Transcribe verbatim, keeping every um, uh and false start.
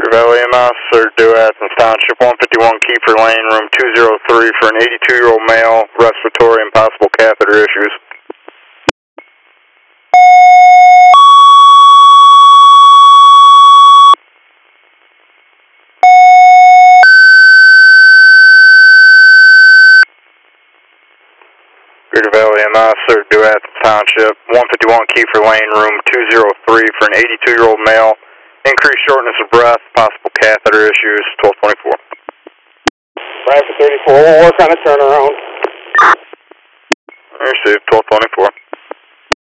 Greater Valley M S, Third Due Athens Township, one fifty-one Kiefer Lane, room two oh three for an eighty-two-year-old male, respiratory and possible catheter issues. Greater Valley M S, Third Due Athens Township, one fifty-one Kiefer Lane, room two oh three for an eighty-two-year-old male, increased shortness of breath, possible catheter issues, twelve twenty-four. Five for thirty-four, we'll work on a turnaround. Received, twelve twenty-four.